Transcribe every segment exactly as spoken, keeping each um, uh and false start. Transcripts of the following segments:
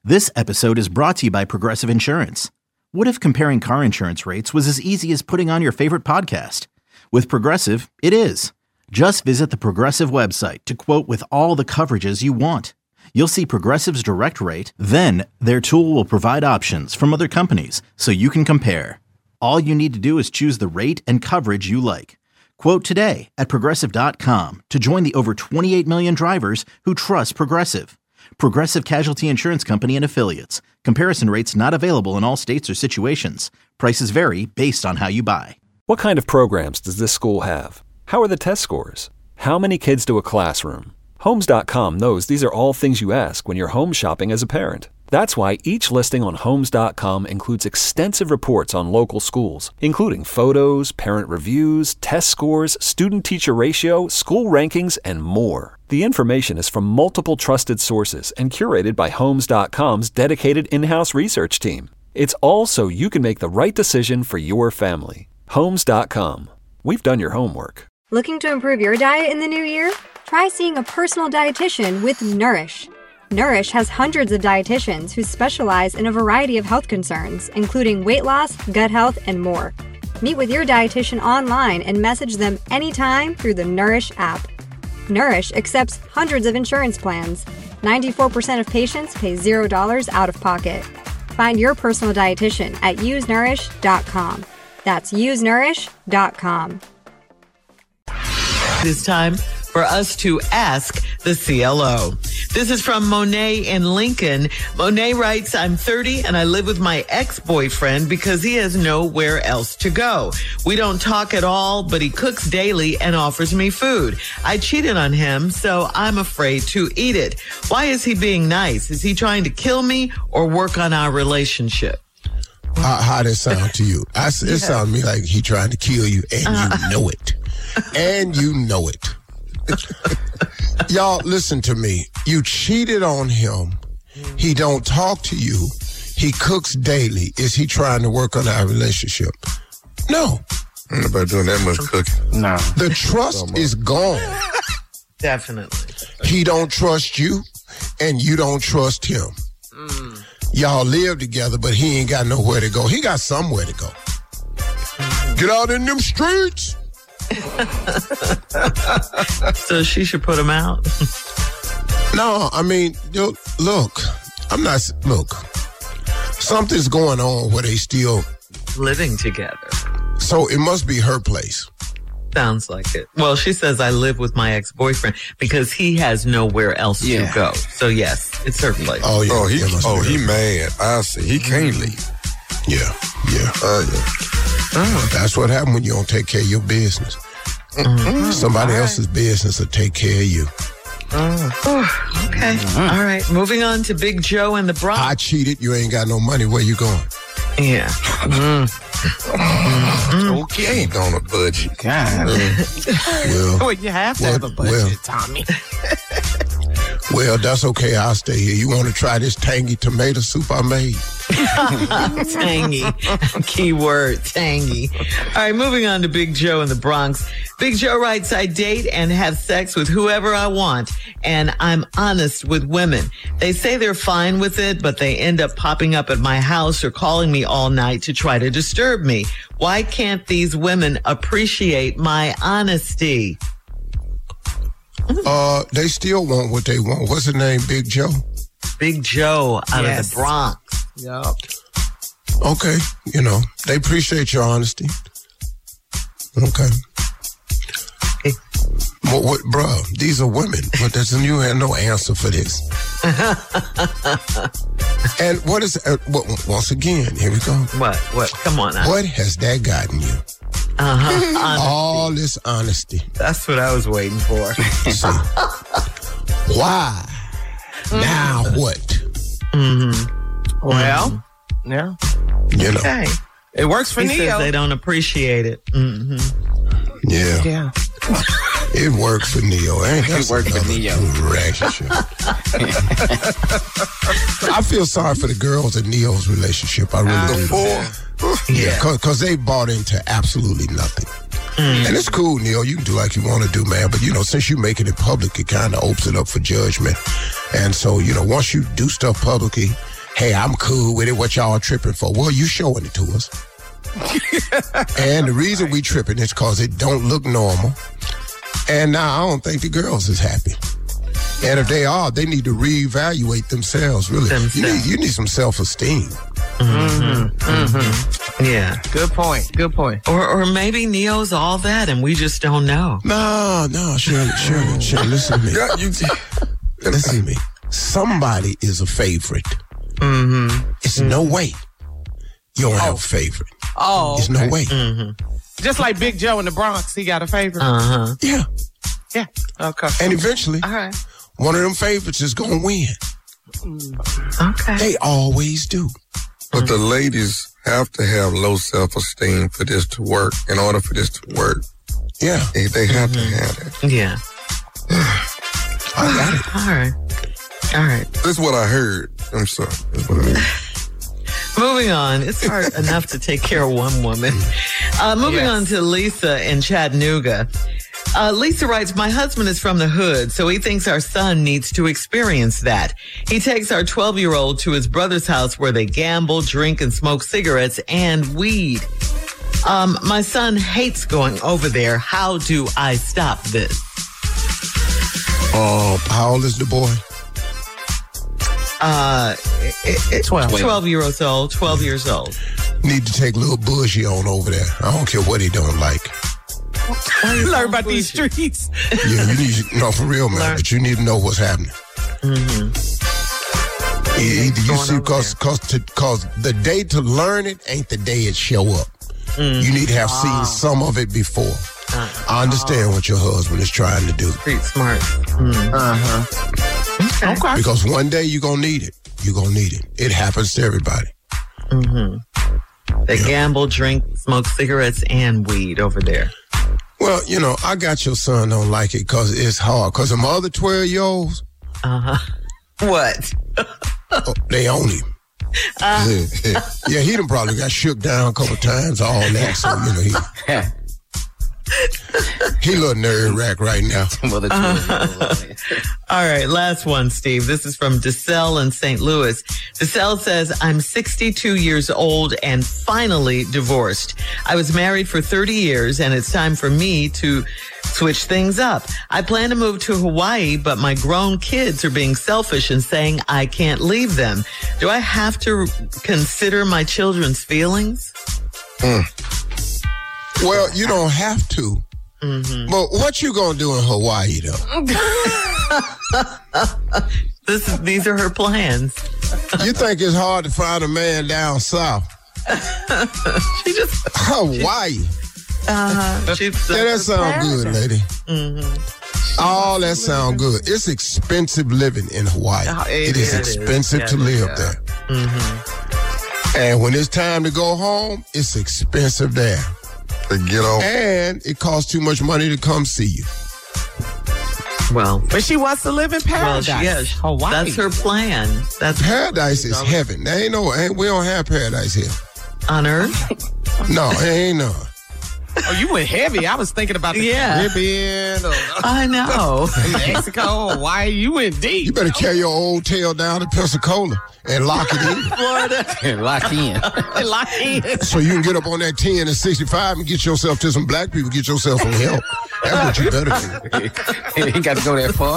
This episode is brought to you by Progressive Insurance. What if comparing car insurance rates was as easy as putting on your favorite podcast? With Progressive, it is. Just visit the Progressive website to quote with all the coverages you want. You'll see Progressive's direct rate, then their tool will provide options from other companies so you can compare. All you need to do is choose the rate and coverage you like. Quote today at Progressive dot com to join the over twenty-eight million drivers who trust Progressive. Progressive Casualty Insurance Company and Affiliates. Comparison rates not available in all states or situations. Prices vary based on how you buy. What kind of programs does this school have? How are the test scores? How many kids do a classroom? Homes dot com knows these are all things you ask when you're home shopping as a parent. That's why each listing on Homes dot com includes extensive reports on local schools, including photos, parent reviews, test scores, student-teacher ratio, school rankings, and more. The information is from multiple trusted sources and curated by Homes dot com's dedicated in-house research team. It's all so you can make the right decision for your family. Homes dot com. We've done your homework. Looking to improve your diet in the new year? Try seeing a personal dietitian with Nourish. Nourish has hundreds of dietitians who specialize in a variety of health concerns, including weight loss, gut health, and more. Meet with your dietitian online and message them anytime through the Nourish app. Nourish accepts hundreds of insurance plans. ninety-four percent of patients pay zero dollars out of pocket. Find your personal dietitian at use nourish dot com. That's use nourish dot com. It's time for us to ask the C L O. This is from Monet in Lincoln. Monet writes, I'm thirty and I live with my ex-boyfriend because he has nowhere else to go. We don't talk at all, but he cooks daily and offers me food. I cheated on him, so I'm afraid to eat it. Why is he being nice? Is he trying to kill me or work on our relationship? How, how does it sound to you? I, it yeah. sounds to me like he trying to kill you and uh. you know it. And you know it. Y'all, listen to me. You cheated on him. He don't talk to you. He cooks daily. Is he trying to work on our relationship? No. I don't know about doing that much cooking. No. The trust is gone. Definitely. He don't trust you, and you don't trust him. Mm. Y'all live together, but he ain't got nowhere to go. He got somewhere to go. Get out in them streets. So she should put him out. No, I mean, yo, look, I'm not, look, something's going on where they still living together. So it must be her place. Sounds like it. Well, she says I live with my ex-boyfriend because he has nowhere else yeah. to go. So yes, it's her place. Oh, yeah. Oh, he, oh, he mad. I see. He can't leave. Yeah, yeah. Oh, yeah. Oh. That's what happens when you don't take care of your business. Mm-hmm. Somebody right. else's business will take care of you. Oh, okay. Mm-hmm. All right. Moving on to Big Joe in the Bronx. I cheated. You ain't got no money. Where you going? Yeah. Mm. Mm-hmm. Okay. Ain't on a budget. God. well, well, you have to well, have a budget, well, Tommy. Well, that's okay. I'll stay here. You want to try this tangy tomato soup I made? Tangy. Keyword, tangy. All right, moving on to Big Joe in the Bronx. Big Joe writes, I date and have sex with whoever I want, and I'm honest with women. They say they're fine with it, but they end up popping up at my house or calling me all night to try to disturb me. Why can't these women appreciate my honesty? Uh, they still want what they want. What's his name? Big Joe? Big Joe out yes. of the Bronx. Yep. Okay. You know, they appreciate your honesty. Okay. Hey. What, what, bruh, these are women. But there's, you have no answer for this. And what is, uh, what, once again, here we go. What? What? Come on now. What has that gotten you? Uh-huh. All this honesty. That's what I was waiting for. So, why? Mm-hmm. Now what? Mm-hmm. Well, mm-hmm. yeah. You know. Okay. It works for he Neo. Says they don't appreciate it. Mm-hmm. Yeah. Yeah. It works for Neo. Ain't it works for Neo. Relationship. I feel sorry for the girls in Neo's relationship. I really uh, do. Four. Yeah, because they bought into absolutely nothing. Mm. And it's cool, Neil. You can do like you want to do, man. But, you know, since you make it in public, it kind of opens it up for judgment. And so, you know, once you do stuff publicly, hey, I'm cool with it. What y'all tripping for? Well, you showing it to us. And the reason we tripping is because it don't look normal. And now I don't think the girls is happy. And if they are, they need to reevaluate themselves, really. Themselves. You need, you need some self-esteem. Mm-hmm. Mm-hmm. Yeah. Good point. Good point. Or or maybe Neo's all that and we just don't know. No, no, Shirley, Shirley, Shirley, listen to me. Listen to me. Somebody is a favorite. Mm-hmm. It's mm-hmm. no way you don't oh. have a favorite. Oh, It's okay. no way. Mm-hmm. Just like Big Joe in the Bronx, he got a favorite. Uh-huh. Yeah. Yeah. Okay. And eventually, all right. one of them favorites is going to win. Okay. They always do. But the ladies have to have low self-esteem for this to work. In order for this to work, yeah, they, they have mm-hmm. to have it. Yeah. I got it. All right. All right. That's what I heard. I'm sorry. That's what I heard. Moving on. It's hard enough to take care of one woman. Uh, moving yes. on to Lisa in Chattanooga. Uh, Lisa writes, my husband is from the hood, so he thinks our son needs to experience that. He takes our twelve-year-old to his brother's house where they gamble, drink, and smoke cigarettes and weed. Um, my son hates going over there. How do I stop this? Oh, uh, how old is the boy? Uh, it, it, twelve. twelve years old, twelve years old. Need to take little Bougie on over there. I don't care what he don't like. Learn about these streets. Yeah, you need to know for real, man. Learn. But you need to know what's happening. Mm-hmm. Either you see, cause, cause, to, cause the day to learn it ain't the day it show up. Mm-hmm. You need to have seen oh. some of it before. Uh, I understand oh. what your husband is trying to do. Street smart. Mm. Uh-huh. Okay. okay. Because one day you're going to need it. You're going to need it. It happens to everybody. Mm-hmm. They yeah. gamble, drink, smoke cigarettes, and weed over there. Well, you know, I got your son don't like it because it's hard. Because them other twelve-year-olds. Uh-huh. What? oh, they own him. Uh. Yeah, yeah, he done probably got shook down a couple times, all that. So, you know, he... He a little nerve wrack right now. uh, all right, last one, Steve. This is from DeSelle in Saint Louis. DeSelle says, I'm sixty-two years old and finally divorced. I was married for thirty years and it's time for me to switch things up. I plan to move to Hawaii, but my grown kids are being selfish and saying I can't leave them. Do I have to consider my children's feelings? Mm. Well, you don't have to. Mm-hmm. But what you gonna do in Hawaii, though? this is, these are her plans. You think it's hard to find a man down south? she just Hawaii. Uh-huh. She, yeah, that sounds good, lady. Mm-hmm. All that sound good. It's expensive living in Hawaii. Oh, it, it is expensive it is. to yeah, live yeah. there. Mm-hmm. And when it's time to go home, it's expensive there. To get off. And it costs too much money to come see you. Well, but she wants to live in paradise. Well, yes, Hawaii. That's her plan. That's paradise is heaven. There ain't no, ain't, we don't have paradise here. On Earth? No, it ain't none. Oh, you went heavy. I was thinking about the yeah. Caribbean. Or, I know. Mexico, Hawaii. You went deep. You better carry your old tail down to Pensacola and lock it in. Florida. And lock in. and lock in. So you can get up on that ten and sixty-five and get yourself to some black people, get yourself some help. That's what you better do. You ain't got to go that far.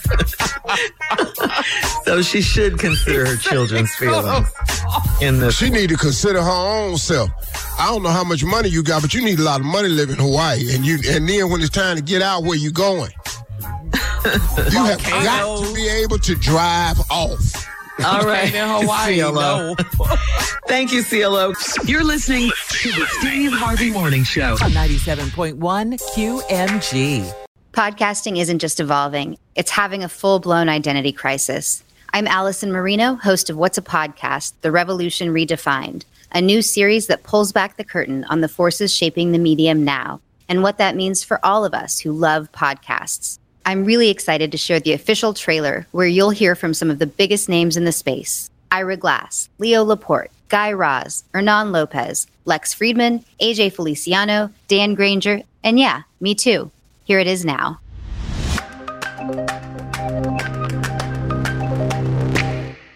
So she should consider her children's feelings. In this. She need to consider her own self. I don't know how much money you got, but you need a lot of money living in Hawaii. And you, and then when it's time to get out, where you going? You have got to be able to drive off. All right. In Hawaii, C L O. No. Thank you, C L O. You're listening to the Steve Harvey Morning Show on ninety-seven point one Q M G. Podcasting isn't just evolving. It's having a full-blown identity crisis. I'm Allison Marino, host of What's a Podcast? The Revolution Redefined, a new series that pulls back the curtain on the forces shaping the medium now and what that means for all of us who love podcasts. I'm really excited to share the official trailer where you'll hear from some of the biggest names in the space. Ira Glass, Leo Laporte, Guy Raz, Hernan Lopez, Lex Friedman, A J Feliciano, Dan Granger, and yeah, me too. Here it is now.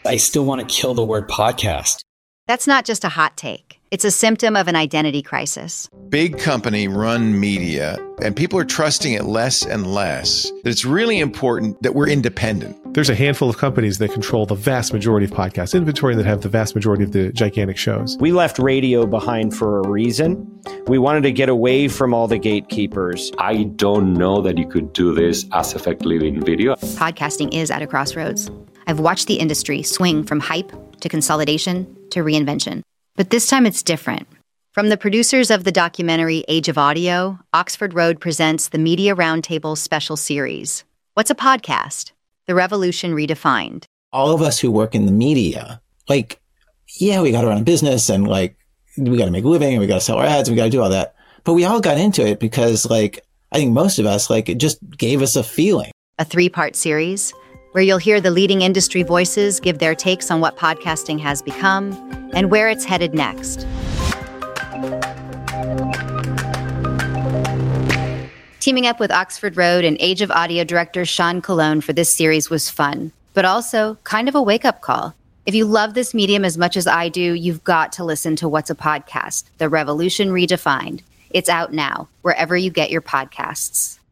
I still want to kill the word podcast. That's not just a hot take. It's a symptom of an identity crisis. Big company run media, and people are trusting it less and less. That it's really important that we're independent. There's a handful of companies that control the vast majority of podcast inventory and that have the vast majority of the gigantic shows. We left radio behind for a reason. We wanted to get away from all the gatekeepers. I don't know that you could do this as effectively in video. Podcasting is at a crossroads. I've watched the industry swing from hype to consolidation to reinvention. But this time it's different. From the producers of the documentary Age of Audio, Oxford Road presents the Media Roundtable special series. What's a podcast? The Revolution Redefined. All of us who work in the media, like, yeah, we got to run a business and like, we got to make a living and we got to sell our ads and we got to do all that. But we all got into it because like, I think most of us, like, it just gave us a feeling. A three-part series where you'll hear the leading industry voices give their takes on what podcasting has become and where it's headed next. Teaming up with Oxford Road and Age of Audio director Sean Colon for this series was fun, but also kind of a wake-up call. If you love this medium as much as I do, you've got to listen to What's a Podcast? The Revolution Redefined. It's out now, wherever you get your podcasts.